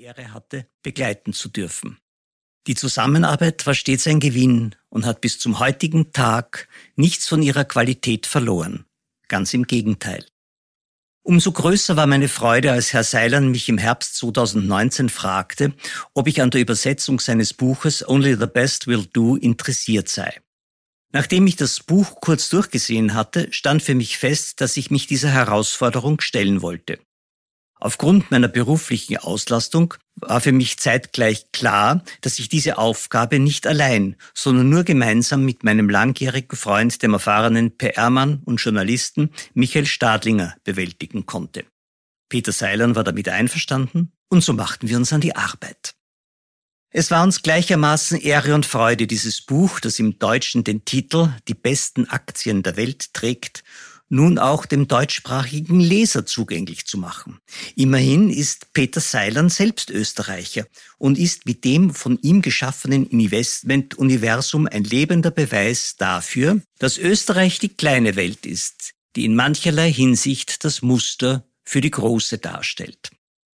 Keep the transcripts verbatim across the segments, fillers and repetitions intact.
Ehre hatte, begleiten zu dürfen. Die Zusammenarbeit war stets ein Gewinn und hat bis zum heutigen Tag nichts von ihrer Qualität verloren. Ganz im Gegenteil. Umso größer war meine Freude, als Herr Seilan mich im Herbst zweitausendneunzehn fragte, ob ich an der Übersetzung seines Buches Only the Best Will Do interessiert sei. Nachdem ich das Buch kurz durchgesehen hatte, stand für mich fest, dass ich mich dieser Herausforderung stellen wollte. Aufgrund meiner beruflichen Auslastung war für mich zeitgleich klar, dass ich diese Aufgabe nicht allein, sondern nur gemeinsam mit meinem langjährigen Freund, dem erfahrenen P R-Mann und Journalisten Michael Stadlinger, bewältigen konnte. Peter Seilan war damit einverstanden und so machten wir uns an die Arbeit. Es war uns gleichermaßen Ehre und Freude, dieses Buch, das im Deutschen den Titel »Die besten Aktien der Welt« trägt, nun auch dem deutschsprachigen Leser zugänglich zu machen. Immerhin ist Peter Seilan selbst Österreicher und ist mit dem von ihm geschaffenen Investment-Universum ein lebender Beweis dafür, dass Österreich die kleine Welt ist, die in mancherlei Hinsicht das Muster für die große darstellt.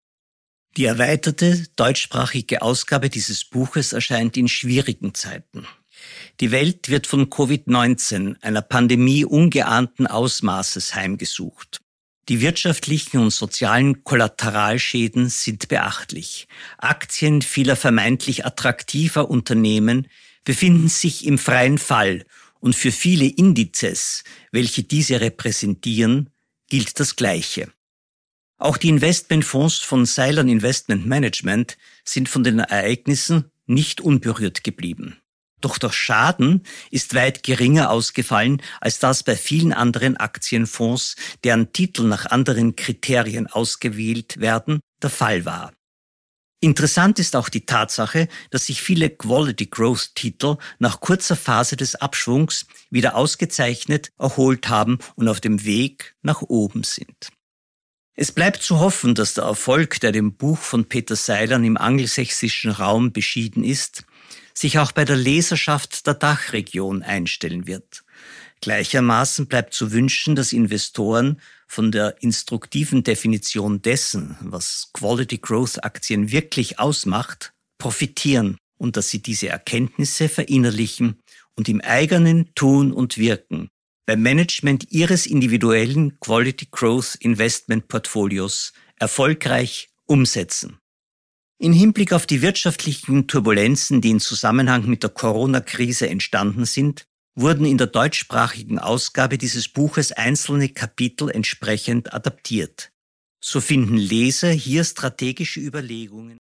Die erweiterte deutschsprachige Ausgabe dieses Buches erscheint in schwierigen Zeiten. Die Welt wird von Covid neunzehn, einer Pandemie ungeahnten Ausmaßes, heimgesucht. Die wirtschaftlichen und sozialen Kollateralschäden sind beachtlich. Aktien vieler vermeintlich attraktiver Unternehmen befinden sich im freien Fall und für viele Indizes, welche diese repräsentieren, gilt das Gleiche. Auch die Investmentfonds von Seilan Investment Management sind von den Ereignissen nicht unberührt geblieben. Doch der Schaden ist weit geringer ausgefallen als das bei vielen anderen Aktienfonds, deren Titel nach anderen Kriterien ausgewählt werden, der Fall war. Interessant ist auch die Tatsache, dass sich viele Quality-Growth-Titel nach kurzer Phase des Abschwungs wieder ausgezeichnet erholt haben und auf dem Weg nach oben sind. Es bleibt zu hoffen, dass der Erfolg, der dem Buch von Peter Seilan im angelsächsischen Raum beschieden ist, sich auch bei der Leserschaft der Dachregion einstellen wird. Gleichermaßen bleibt zu wünschen, dass Investoren von der instruktiven Definition dessen, was Quality Growth Aktien wirklich ausmacht, profitieren und dass sie diese Erkenntnisse verinnerlichen und im eigenen Tun und Wirken beim Management ihres individuellen Quality Growth Investment Portfolios erfolgreich umsetzen. In Hinblick auf die wirtschaftlichen Turbulenzen, die im Zusammenhang mit der Corona-Krise entstanden sind, wurden in der deutschsprachigen Ausgabe dieses Buches einzelne Kapitel entsprechend adaptiert. So finden Leser hier strategische Überlegungen